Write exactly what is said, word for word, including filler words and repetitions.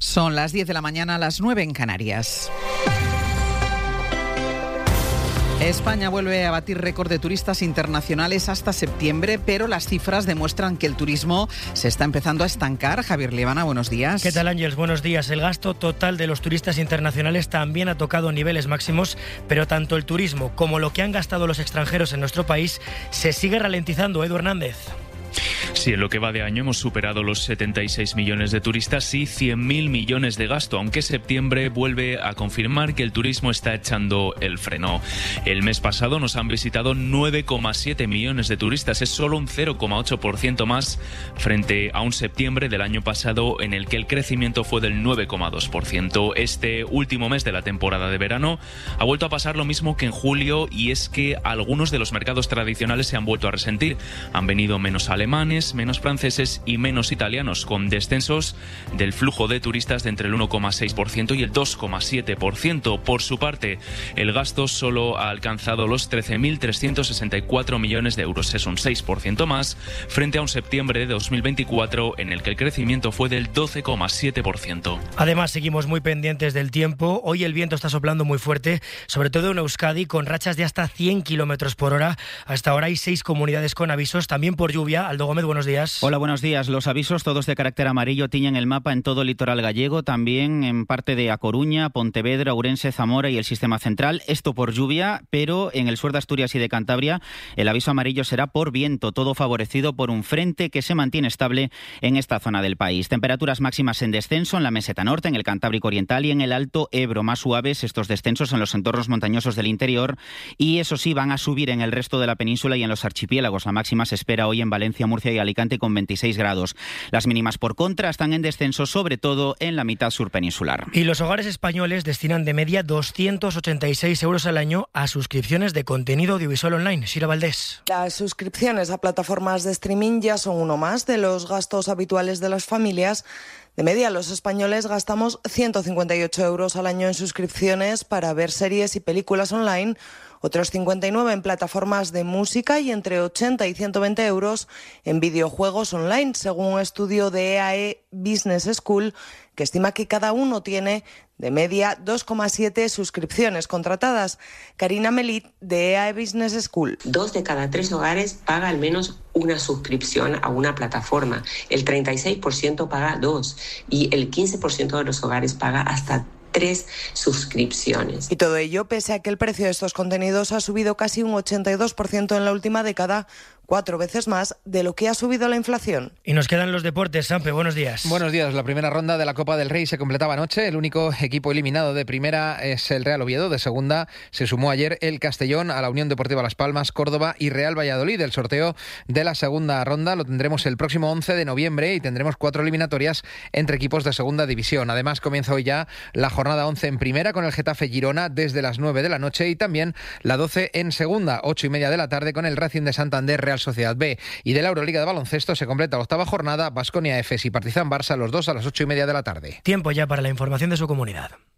Son las diez de la mañana, las nueve en Canarias. España vuelve a batir récord de turistas internacionales hasta septiembre, pero las cifras demuestran que el turismo se está empezando a estancar. Javier Liebana, buenos días. ¿Qué tal, Ángeles? Buenos días. El gasto total de los turistas internacionales también ha tocado niveles máximos, pero tanto el turismo como lo que han gastado los extranjeros en nuestro país se sigue ralentizando. Edu Hernández. Sí, en lo que va de año hemos superado los setenta y seis millones de turistas y cien mil millones de gasto, aunque septiembre vuelve a confirmar que el turismo está echando el freno. El mes pasado nos han visitado nueve coma siete millones de turistas, es solo un cero coma ocho por ciento más frente a un septiembre del año pasado en el que el crecimiento fue del nueve coma dos por ciento. Este último mes de la temporada de verano ha vuelto a pasar lo mismo que en julio, y es que algunos de los mercados tradicionales se han vuelto a resentir. Han venido menos alemanes, menos franceses y menos italianos, con descensos del flujo de turistas de entre el uno coma seis por ciento y el dos coma siete por ciento. Por su parte, el gasto solo ha alcanzado los trece mil trescientos sesenta y cuatro millones de euros. Es un seis por ciento más frente a un septiembre de dos mil veinticuatro en el que el crecimiento fue del doce coma siete por ciento. Además, seguimos muy pendientes del tiempo. Hoy el viento está soplando muy fuerte, sobre todo en Euskadi, con rachas de hasta cien kilómetros por hora. Hasta ahora hay seis comunidades con avisos, también por lluvia. Aldo Gómez, buenos días. Hola, buenos días. Los avisos, todos de carácter amarillo, tiñen el mapa en todo el litoral gallego, también en parte de A Coruña, Pontevedra, Ourense, Zamora y el Sistema Central. Esto por lluvia, pero en el sur de Asturias y de Cantabria el aviso amarillo será por viento, todo favorecido por un frente que se mantiene estable en esta zona del país. Temperaturas máximas en descenso en la meseta norte, en el Cantábrico Oriental y en el Alto Ebro. Más suaves estos descensos en los entornos montañosos del interior, y eso sí, van a subir en el resto de la península y en los archipiélagos. La máxima se espera hoy en Valencia, Murcia y Alicante con veintiséis grados. Las mínimas, por contra, están en descenso, sobre todo en la mitad sur peninsular. Y los hogares españoles destinan de media doscientos ochenta y seis euros al año a suscripciones de contenido audiovisual online. Sira Valdés. Las suscripciones a plataformas de streaming ya son uno más de los gastos habituales de las familias. De media, los españoles gastamos ciento cincuenta y ocho euros al año en suscripciones para ver series y películas online, otros cincuenta y nueve en plataformas de música y entre ochenta y ciento veinte euros en videojuegos online, según un estudio de E A E Business School, que estima que cada uno tiene de media dos coma siete suscripciones contratadas. Karina Melit, de E A E Business School. Dos de cada tres hogares paga al menos una suscripción a una plataforma. El treinta y seis por ciento paga dos y el quince por ciento de los hogares paga hasta tres suscripciones. Y todo ello pese a que el precio de estos contenidos ha subido casi un ochenta y dos por ciento en la última década, cuatro veces más de lo que ha subido la inflación. Y nos quedan los deportes. Sampe, buenos días. Buenos días. La primera ronda de la Copa del Rey se completaba anoche. El único equipo eliminado de primera es el Real Oviedo. De segunda se sumó ayer el Castellón a la Unión Deportiva Las Palmas, Córdoba y Real Valladolid. El sorteo de la segunda ronda lo tendremos el próximo once de noviembre y tendremos cuatro eliminatorias entre equipos de segunda división. Además, comienza hoy ya la jornada once en primera con el Getafe Girona desde las nueve de la noche y también la doce en segunda, ocho y media de la tarde con el Racing de Santander Real Sociedad B. Y de la Euroliga de baloncesto se completa la octava jornada, Baskonia Efes y Partizan Barça, los dos a las ocho y media de la tarde. Tiempo ya para la información de su comunidad.